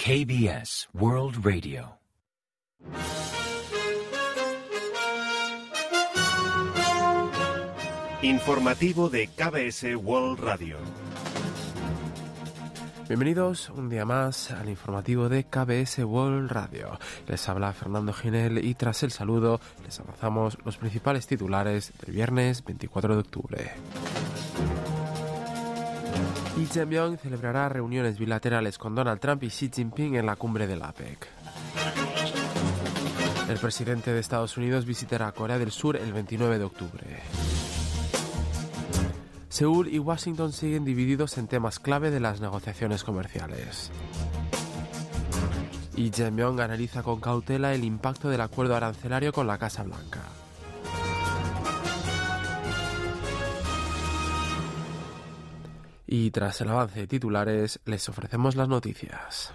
KBS World Radio. Informativo de KBS World Radio. Bienvenidos un día más al informativo de KBS World Radio. Les habla Fernando Ginel y tras el saludo les avanzamos los principales titulares del viernes 24 de octubre. Lee Jae-myung celebrará reuniones bilaterales con Donald Trump y Xi Jinping en la cumbre de la APEC. El presidente de Estados Unidos visitará Corea del Sur el 29 de octubre. Seúl y Washington siguen divididos en temas clave de las negociaciones comerciales. Y Jae-myung analiza con cautela el impacto del acuerdo arancelario con la Casa Blanca. Y tras el avance de titulares, les ofrecemos las noticias.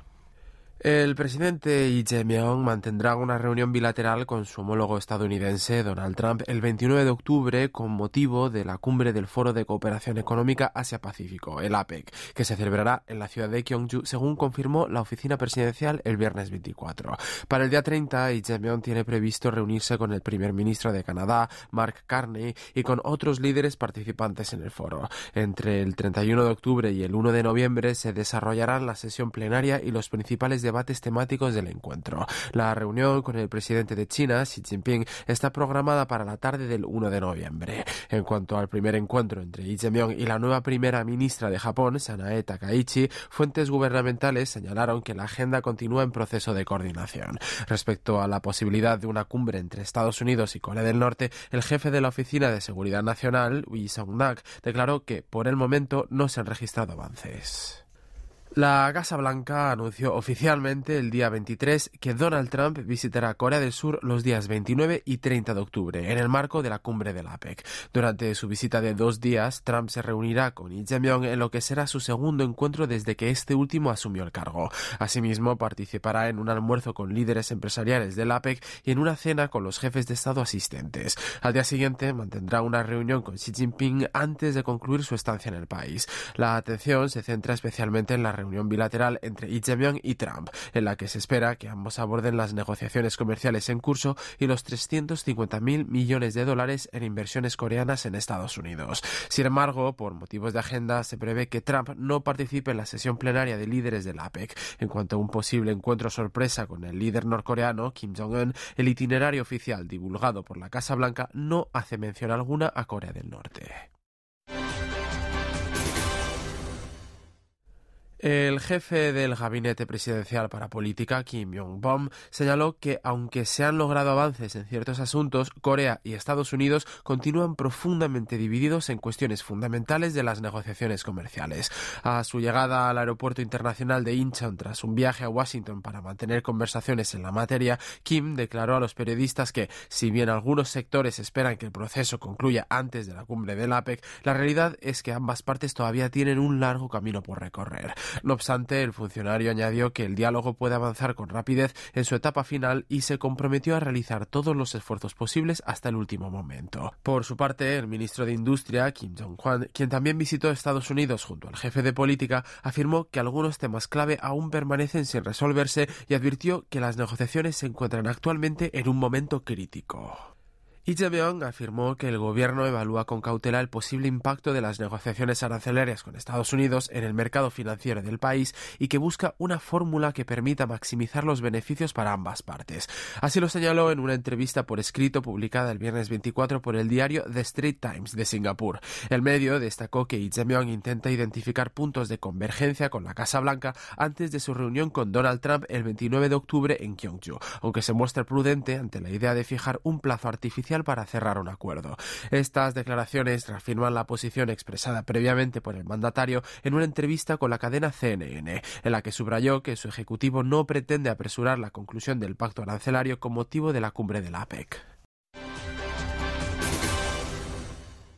El presidente Lee Jae-myung mantendrá una reunión bilateral con su homólogo estadounidense Donald Trump el 29 de octubre con motivo de la cumbre del Foro de Cooperación Económica Asia-Pacífico, el APEC, que se celebrará en la ciudad de Gyeongju, según confirmó la oficina presidencial el viernes 24. Para el día 30, Lee Jae-myung tiene previsto reunirse con el primer ministro de Canadá, Mark Carney, y con otros líderes participantes en el foro. Entre el 31 de octubre y el 1 de noviembre se desarrollarán la sesión plenaria y los principales debates temáticos del encuentro. La reunión con el presidente de China, Xi Jinping, está programada para la tarde del 1 de noviembre. En cuanto al primer encuentro entre Lee Jae-myung y la nueva primera ministra de Japón, Sanae Takaichi, fuentes gubernamentales señalaron que la agenda continúa en proceso de coordinación. Respecto a la posibilidad de una cumbre entre Estados Unidos y Corea del Norte, el jefe de la Oficina de Seguridad Nacional, Lee Seong-nak, declaró que por el momento no se han registrado avances. La Casa Blanca anunció oficialmente el día 23 que Donald Trump visitará Corea del Sur los días 29 y 30 de octubre, en el marco de la cumbre de la APEC. Durante su visita de 2 días, Trump se reunirá con Lee Jae-myung en lo que será su segundo encuentro desde que este último asumió el cargo. Asimismo, participará en un almuerzo con líderes empresariales de la APEC y en una cena con los jefes de Estado asistentes. Al día siguiente, mantendrá una reunión con Xi Jinping antes de concluir su estancia en el país. La atención se centra especialmente en la reunión bilateral entre Lee Jae-myung y Trump, en la que se espera que ambos aborden las negociaciones comerciales en curso y los $350.000 millones en inversiones coreanas en Estados Unidos. Sin embargo, por motivos de agenda, se prevé que Trump no participe en la sesión plenaria de líderes de la APEC. En cuanto a un posible encuentro sorpresa con el líder norcoreano, Kim Jong-un, el itinerario oficial divulgado por la Casa Blanca no hace mención alguna a Corea del Norte. El jefe del Gabinete Presidencial para Política, Kim Yong-bom, señaló que aunque se han logrado avances en ciertos asuntos, Corea y Estados Unidos continúan profundamente divididos en cuestiones fundamentales de las negociaciones comerciales. A su llegada al aeropuerto internacional de Incheon tras un viaje a Washington para mantener conversaciones en la materia, Kim declaró a los periodistas que, si bien algunos sectores esperan que el proceso concluya antes de la cumbre del APEC, la realidad es que ambas partes todavía tienen un largo camino por recorrer. No obstante, el funcionario añadió que el diálogo puede avanzar con rapidez en su etapa final y se comprometió a realizar todos los esfuerzos posibles hasta el último momento. Por su parte, el ministro de Industria, Kim Jong-hwan, quien también visitó Estados Unidos junto al jefe de política, afirmó que algunos temas clave aún permanecen sin resolverse y advirtió que las negociaciones se encuentran actualmente en un momento crítico. Lee Jae-myung afirmó que el gobierno evalúa con cautela el posible impacto de las negociaciones arancelarias con Estados Unidos en el mercado financiero del país y que busca una fórmula que permita maximizar los beneficios para ambas partes. Así lo señaló en una entrevista por escrito publicada el viernes 24 por el diario The Straits Times de Singapur. El medio destacó que Lee Jae-myung intenta identificar puntos de convergencia con la Casa Blanca antes de su reunión con Donald Trump el 29 de octubre en Gyeongju, aunque se muestra prudente ante la idea de fijar un plazo artificial para cerrar un acuerdo. Estas declaraciones reafirman la posición expresada previamente por el mandatario en una entrevista con la cadena CNN, en la que subrayó que su ejecutivo no pretende apresurar la conclusión del pacto arancelario con motivo de la cumbre de la APEC.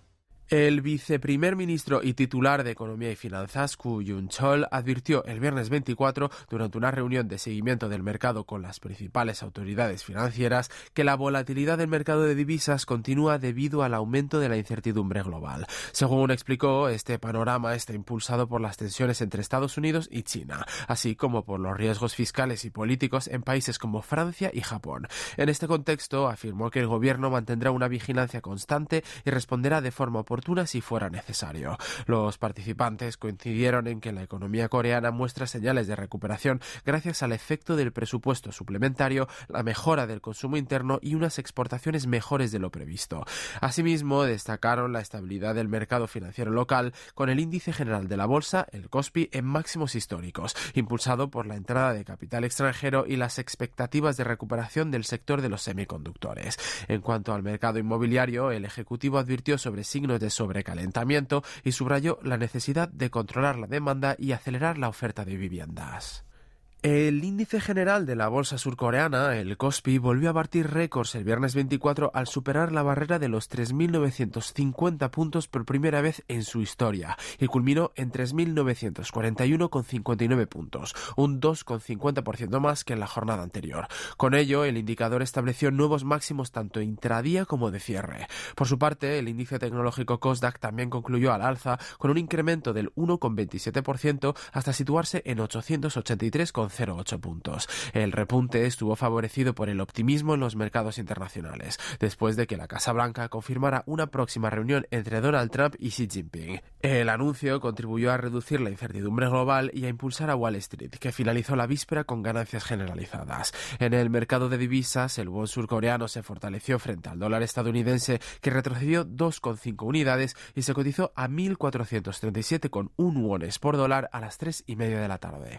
El viceprimer ministro y titular de Economía y Finanzas, Koo Yoon-chol, advirtió el viernes 24, durante una reunión de seguimiento del mercado con las principales autoridades financieras, que la volatilidad del mercado de divisas continúa debido al aumento de la incertidumbre global. Según explicó, este panorama está impulsado por las tensiones entre Estados Unidos y China, así como por los riesgos fiscales y políticos en países como Francia y Japón. En este contexto, afirmó que el gobierno mantendrá una vigilancia constante y responderá de forma oportuna si fuera necesario. Los participantes coincidieron en que la economía coreana muestra señales de recuperación gracias al efecto del presupuesto suplementario, la mejora del consumo interno y unas exportaciones mejores de lo previsto. Asimismo, destacaron la estabilidad del mercado financiero local, con el índice general de la bolsa, el Kospi, en máximos históricos, impulsado por la entrada de capital extranjero y las expectativas de recuperación del sector de los semiconductores. En cuanto al mercado inmobiliario, el Ejecutivo advirtió sobre signos de sobrecalentamiento y subrayó la necesidad de controlar la demanda y acelerar la oferta de viviendas. El índice general de la bolsa surcoreana, el Kospi, volvió a batir récords el viernes 24 al superar la barrera de los 3.950 puntos por primera vez en su historia y culminó en 3.941,59 puntos, un 2,50% más que en la jornada anterior. Con ello, el indicador estableció nuevos máximos tanto intradía como de cierre. Por su parte, el índice tecnológico Kosdaq también concluyó al alza con un incremento del 1,27% hasta situarse en 883,08 puntos. El repunte estuvo favorecido por el optimismo en los mercados internacionales, después de que la Casa Blanca confirmara una próxima reunión entre Donald Trump y Xi Jinping. El anuncio contribuyó a reducir la incertidumbre global y a impulsar a Wall Street, que finalizó la víspera con ganancias generalizadas. En el mercado de divisas, el won surcoreano se fortaleció frente al dólar estadounidense, que retrocedió 2,5 unidades y se cotizó a 1.437,1 wones por dólar a las 3:30 de la tarde.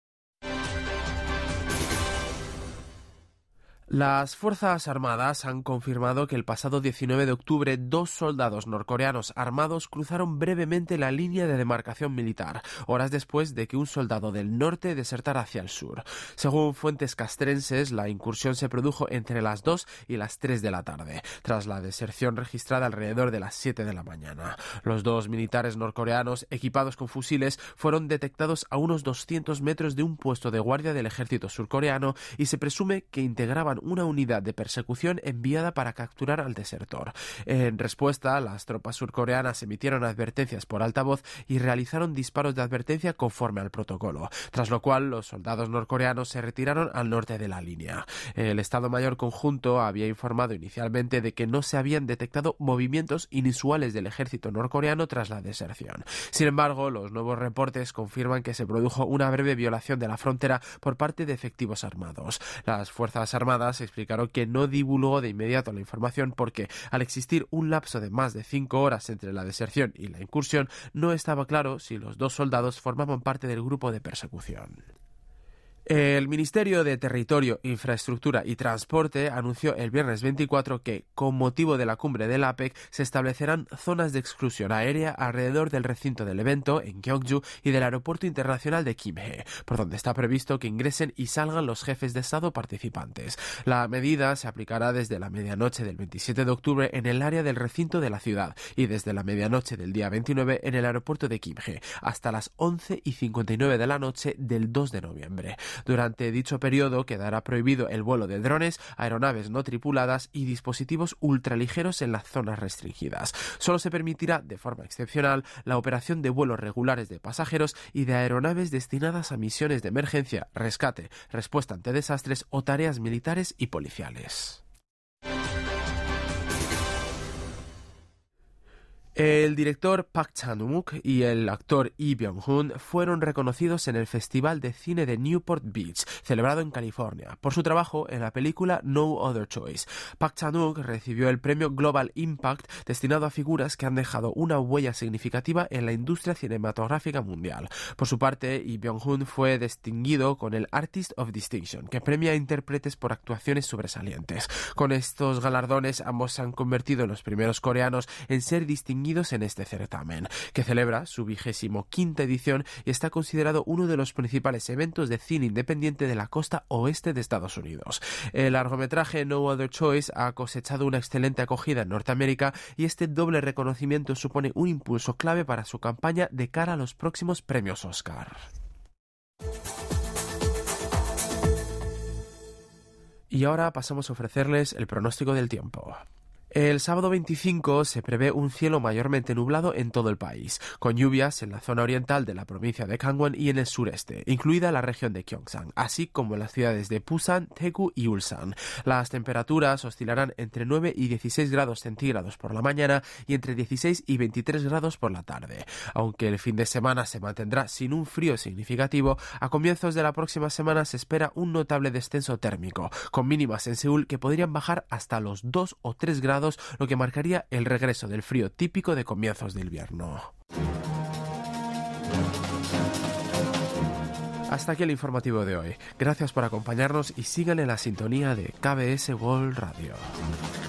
Las Fuerzas Armadas han confirmado que el pasado 19 de octubre 2 soldados norcoreanos armados cruzaron brevemente la línea de demarcación militar, horas después de que un soldado del norte desertara hacia el sur. Según fuentes castrenses, la incursión se produjo entre las 2 y las 3 de la tarde, tras la deserción registrada alrededor de las 7 de la mañana. Los 2 militares norcoreanos, equipados con fusiles, fueron detectados a unos 200 metros de un puesto de guardia del ejército surcoreano y se presume que integraban una unidad de persecución enviada para capturar al desertor. En respuesta, las tropas surcoreanas emitieron advertencias por altavoz y realizaron disparos de advertencia conforme al protocolo, tras lo cual los soldados norcoreanos se retiraron al norte de la línea. El Estado Mayor Conjunto había informado inicialmente de que no se habían detectado movimientos inusuales del ejército norcoreano tras la deserción. Sin embargo, los nuevos reportes confirman que se produjo una breve violación de la frontera por parte de efectivos armados. Las Fuerzas Armadas explicaron que no divulgó de inmediato la información porque, al existir un lapso de más de 5 horas entre la deserción y la incursión, no estaba claro si los 2 soldados formaban parte del grupo de persecución. El Ministerio de Territorio, Infraestructura y Transporte anunció el viernes 24 que, con motivo de la cumbre del APEC, se establecerán zonas de exclusión aérea alrededor del recinto del evento en Gyeongju y del Aeropuerto Internacional de Kimhae, por donde está previsto que ingresen y salgan los jefes de Estado participantes. La medida se aplicará desde la medianoche del 27 de octubre en el área del recinto de la ciudad y desde la medianoche del día 29 en el aeropuerto de Kimhae hasta las 11:59 de la noche del 2 de noviembre. Durante dicho periodo quedará prohibido el vuelo de drones, aeronaves no tripuladas y dispositivos ultraligeros en las zonas restringidas. Solo se permitirá, de forma excepcional, la operación de vuelos regulares de pasajeros y de aeronaves destinadas a misiones de emergencia, rescate, respuesta ante desastres o tareas militares y policiales. El director Park Chan-wook y el actor Lee Byung-hun fueron reconocidos en el Festival de Cine de Newport Beach, celebrado en California, por su trabajo en la película No Other Choice. Park Chan-wook recibió el premio Global Impact, destinado a figuras que han dejado una huella significativa en la industria cinematográfica mundial. Por su parte, Lee Byung-hun fue distinguido con el Artist of Distinction, que premia a intérpretes por actuaciones sobresalientes. Con estos galardones, ambos se han convertido en los primeros coreanos en ser distinguidos reñidos en este certamen, que celebra su 25ª edición y está considerado uno de los principales eventos de cine independiente de la costa oeste de Estados Unidos. El largometraje No Other Choice ha cosechado una excelente acogida en Norteamérica y este doble reconocimiento supone un impulso clave para su campaña de cara a los próximos premios Oscar. Y ahora pasamos a ofrecerles el pronóstico del tiempo. El sábado 25 se prevé un cielo mayormente nublado en todo el país, con lluvias en la zona oriental de la provincia de Gangwon y en el sureste, incluida la región de Gyeongsang, así como en las ciudades de Busan, Daegu y Ulsan. Las temperaturas oscilarán entre 9 y 16 grados centígrados por la mañana y entre 16 y 23 grados por la tarde. Aunque el fin de semana se mantendrá sin un frío significativo, a comienzos de la próxima semana se espera un notable descenso térmico, con mínimas en Seúl que podrían bajar hasta los 2 o 3 grados, lo que marcaría el regreso del frío típico de comienzos de invierno. Hasta aquí el informativo de hoy. Gracias por acompañarnos y sigan en la sintonía de KBS World Radio.